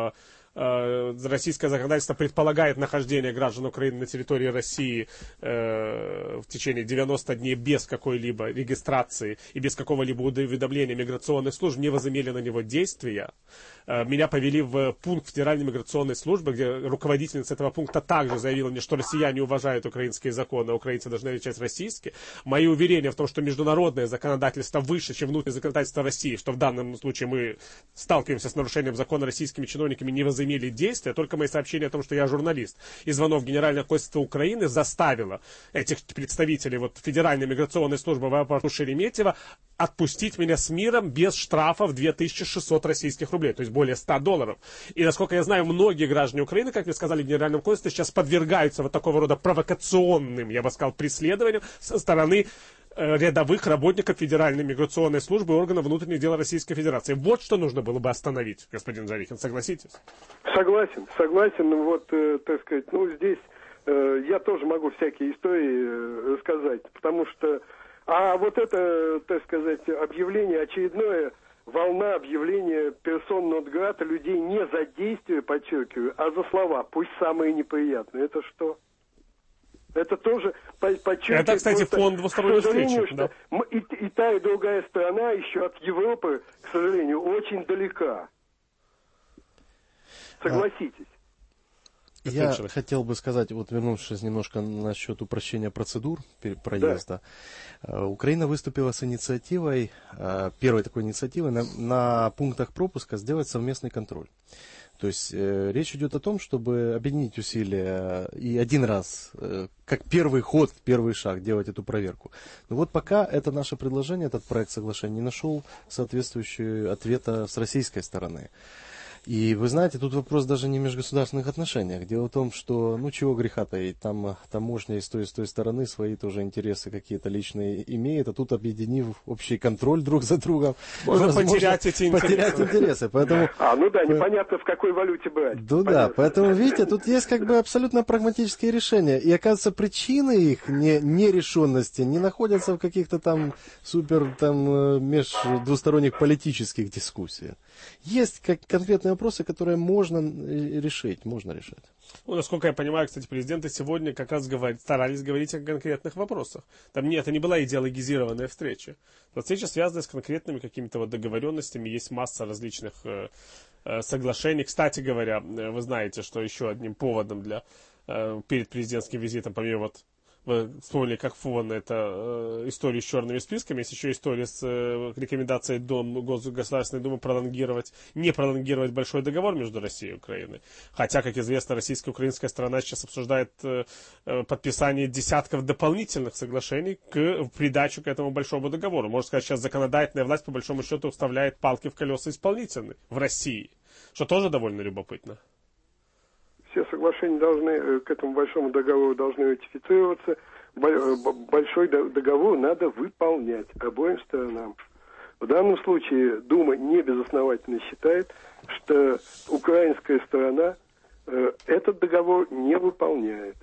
российское законодательство предполагает нахождение граждан Украины на территории России в течение девяноста дней без какой-либо регистрации и без какого-либо уведомления миграционных служб, не возымели на него действия. Меня повели в пункт Федеральной миграционной службы, где руководительница этого пункта также заявила мне, что россияне уважают украинские законы, а украинцы должны отвечать российские. Мои уверения в том, что международное законодательство выше, чем внутреннее законодательство России, что в данном случае мы сталкиваемся с нарушением закона российскими чиновниками, не возымели действия, только мои сообщения о том, что я журналист, и звонок Генерального консульства Украины заставило этих представителей вот, Федеральной миграционной службы в аэропорту Шереметьево отпустить меня с миром без штрафа в две тысячи шестьсот российских рублей, то есть более ста долларов. И, насколько я знаю, многие граждане Украины, как мне сказали в Генеральном консульстве, сейчас подвергаются вот такого рода провокационным, я бы сказал, преследованиям со стороны э, рядовых работников Федеральной миграционной службы и органов внутренних дел Российской Федерации. Вот что нужно было бы остановить, господин Жарихин, согласитесь? Согласен, согласен. Вот, э, так сказать, ну, здесь э, я тоже могу всякие истории э, рассказать, потому что А вот это, так сказать, объявление очередное, волна объявления персон нон грата людей не за действия, подчеркиваю, а за слова, пусть самые неприятные. Это что? Это тоже подчеркивает... Это, кстати, фон двусторонней встречи. Да. И, и та, и другая страна еще от Европы, к сожалению, очень далека. Согласитесь. Я хотел бы сказать, вот вернувшись немножко насчет упрощения процедур проезда. Да. Украина выступила с инициативой, первой такой инициативой, на, на пунктах пропуска сделать совместный контроль. То есть э, речь идет о том, чтобы объединить усилия и один раз, э, как первый ход, первый шаг, делать эту проверку. Но вот пока это наше предложение, этот проект соглашения не нашел соответствующего ответа с российской стороны. И вы знаете, тут вопрос даже не в межгосударственных отношениях. Дело в том, что, ну чего греха таить, там таможня и с той, и с той стороны свои тоже интересы какие-то личные имеет, а тут, объединив общий контроль друг за другом, можно потерять эти интересы. Потерять интересы. Поэтому, а, ну да, непонятно, в какой валюте брать. Ну да, поэтому, видите, тут есть как бы абсолютно прагматические решения. И, оказывается, причины их не, нерешенности не находятся в каких-то там супер там междвусторонних политических дискуссиях. Есть как конкретные вопросы, которые можно решить, можно решать. Ну, насколько я понимаю, кстати, президенты сегодня как раз говорят, старались говорить о конкретных вопросах. Там нет, это не была идеологизированная встреча. Но встреча связана с конкретными какими-то вот договоренностями, есть масса различных э, э, соглашений. Кстати говоря, вы знаете, что еще одним поводом для э, перед президентским визитом, помимо вот вы вспомнили, как фон, это э, история с черными списками, есть еще история с э, рекомендацией Дом, Государственной Думы пролонгировать, не пролонгировать большой договор между Россией и Украиной. Хотя, как известно, российская и украинская сторона сейчас обсуждает э, э, подписание десятков дополнительных соглашений к, в придачу к этому большому договору. Можно сказать, сейчас законодательная власть, по большому счету, вставляет палки в колеса исполнительной в России, что тоже довольно любопытно. Все соглашения должны, к этому большому договору должны ратифицироваться. Большой договор надо выполнять обоим сторонам. В данном случае Дума небезосновательно считает, что украинская сторона этот договор не выполняет.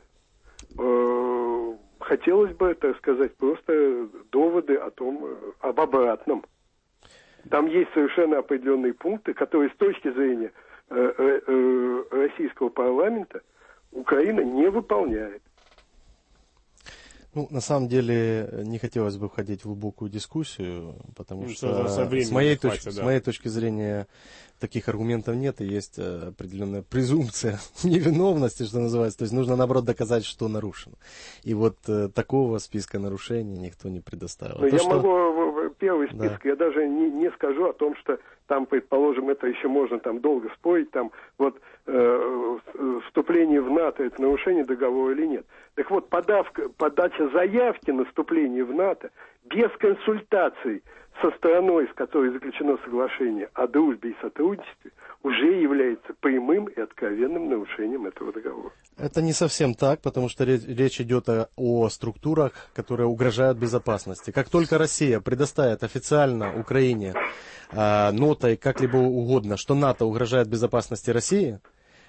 Хотелось бы, так сказать, просто доводы о том, об обратном. Там есть совершенно определенные пункты, которые с точки зрения российского парламента Украина не выполняет. Ну, на самом деле, не хотелось бы входить в глубокую дискуссию, потому ну, что, с моей, хватит, точки, да. с моей точки зрения, таких аргументов нет, и есть определенная презумпция невиновности, что называется. То есть нужно, наоборот, доказать, что нарушено. И вот э, такого списка нарушений никто не предоставил. Но То, я что... могу первый список, да. Я даже не, не скажу о том, что там, предположим, это еще можно там долго спорить, там вот э, вступление в НАТО это нарушение договора или нет. Так вот, подавка, подача заявки на вступление в НАТО без консультаций со стороной, с которой заключено соглашение о дружбе и сотрудничестве, уже является прямым и откровенным нарушением этого договора. Это не совсем так, потому что речь, речь идет о, о структурах, которые угрожают безопасности. Как только Россия предоставит официально Украине э, нотой как-либо угодно, что НАТО угрожает безопасности России,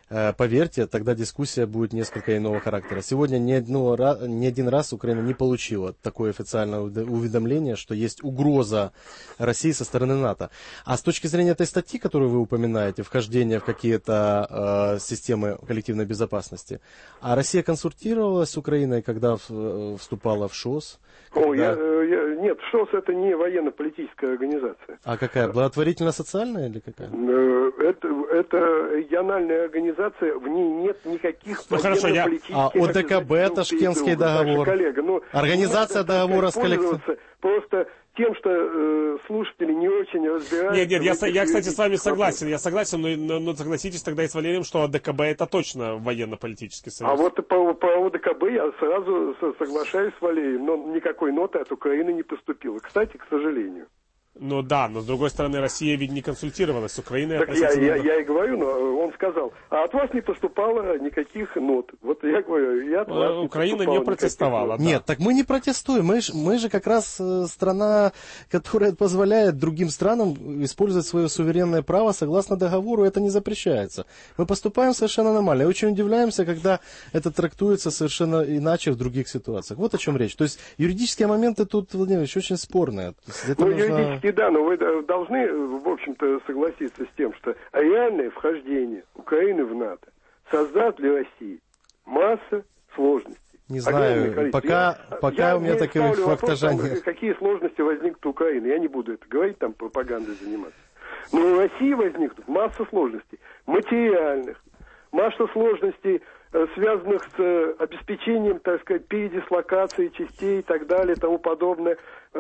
поверьте, тогда дискуссия будет несколько иного характера. Сегодня ни, одно, ни один раз Украина не получила такое официальное уведомление, что есть угроза России со стороны НАТО. А с точки зрения этой статьи, которую вы упоминаете, вхождение в какие-то э, системы коллективной безопасности, а Россия консультировалась с Украиной, когда в, вступала в ШОС? О, когда... я, я, нет, ШОС это не военно-политическая организация. А какая? Благотворительно-социальная или какая? Это, это региональная организация, в ней нет никаких ну, военно-политических... А ОДКБ, Ташкентский договор, коллега, ну, организация договора с коллективом... Просто тем, что э, слушатели не очень разбираются... Нет, нет, я, я, кстати, с вами согласен. Я согласен, но, но, но согласитесь тогда и с Валерием, что ОДКБ это точно военно-политический союз. А вот по, по ОДКБ я сразу соглашаюсь с Валерием, но никакой ноты от Украины не поступило. Кстати, к сожалению. Ну да, но с другой стороны, Россия ведь не консультировалась с Украиной. Так я, я, я и говорю, но он сказал, а от вас не поступало никаких нот. Вот я говорю, я от вас не Украина не протестовала. Да. Нет, так мы не протестуем. Мы, ж, мы же как раз страна, которая позволяет другим странам использовать свое суверенное право согласно договору. Это не запрещается. Мы поступаем совершенно нормально. И очень удивляемся, когда это трактуется совершенно иначе в других ситуациях. Вот о чем речь. То есть юридические моменты тут, Владимир Ильич, очень спорные. Ну, нужно... юридически, да, но вы должны, в общем-то, согласиться с тем, что реальное вхождение Украины в НАТО создаст для России масса сложностей. Не знаю, пока, я, пока я у меня таких фактажа нет. Какие сложности возникнут у Украины, я не буду это говорить, там пропагандой заниматься. Но у России возникнут масса сложностей материальных, масса сложностей, связанных с обеспечением, так сказать, передислокации частей и так далее, и тому подобное,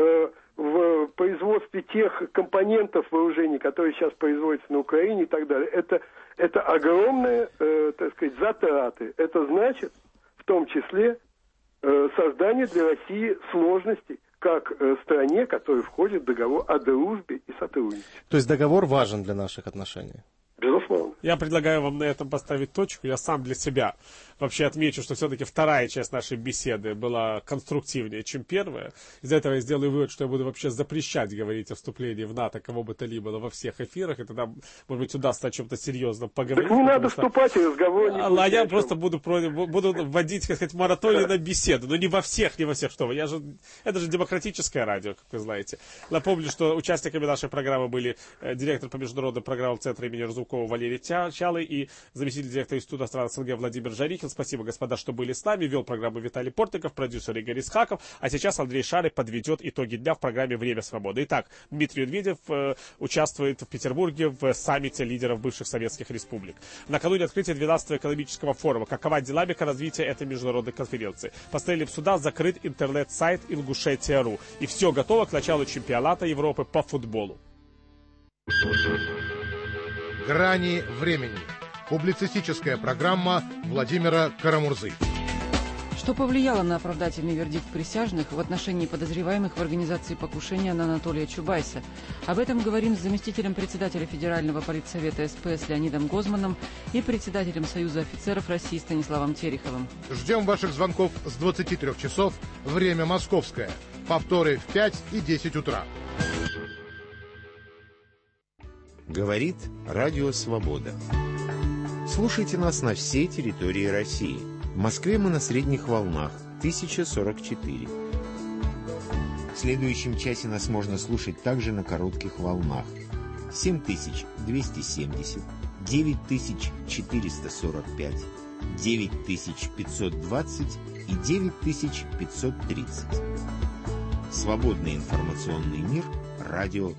в производстве тех компонентов вооружений, которые сейчас производятся на Украине и так далее. Это, это огромные, э, так сказать, затраты. Это значит, в том числе, э, создание для России сложностей, как э, стране, которая входит в договор о дружбе и сотрудничестве. То есть договор важен для наших отношений? Безусловно. Я предлагаю вам на этом поставить точку. Я сам для себя вообще отмечу, что все-таки вторая часть нашей беседы была конструктивнее, чем первая. Из-за этого я сделаю вывод, что я буду вообще запрещать говорить о вступлении в НАТО кого бы то ни было во всех эфирах. И тогда, может быть, удастся о чем-то серьезном поговорить. Так не надо что... вступать в разговор. Не а я просто буду, буду вводить, как сказать, мораторий на беседу. Но не во всех, не во всех. Что вы. Я же... Это же демократическое радио, как вы знаете. Напомню, что участниками нашей программы были директор по международным программам Центра имени Разумкова Валерий Чалый и заместитель директора Института стран СНГ Владимир Жарихин. Спасибо, господа, что были с нами. Вел программу Виталий Портников, продюсер Игорь Исхаков. А сейчас Андрей Шарик подведет итоги дня в программе «Время свободы». Итак, Дмитрий Медведев э, участвует в Петербурге в саммите лидеров бывших советских республик. Накануне открытия двенадцатого экономического форума. Какова динамика развития этой международной конференции? По стеле суда закрыт интернет-сайт Ингушетия точка ру. И все готово к началу чемпионата Европы по футболу. «Грани времени». Публицистическая программа Владимира Карамурзы. Что повлияло на оправдательный вердикт присяжных в отношении подозреваемых в организации покушения на Анатолия Чубайса? Об этом говорим с заместителем председателя Федерального политсовета СПС Леонидом Гозманом и председателем Союза офицеров России Станиславом Тереховым. Ждем ваших звонков с двадцати трёх часов, время московское. Повторы в пять и десять утра. Говорит Радио Свобода. Слушайте нас на всей территории России. В Москве мы на средних волнах тысяча сорок четыре. В следующем часе нас можно слушать также на коротких волнах семь тысяч двести семьдесят, девять тысяч четыреста сорок пять, девять тысяч пятьсот двадцать и девять тысяч пятьсот тридцать. Свободный информационный мир. Радио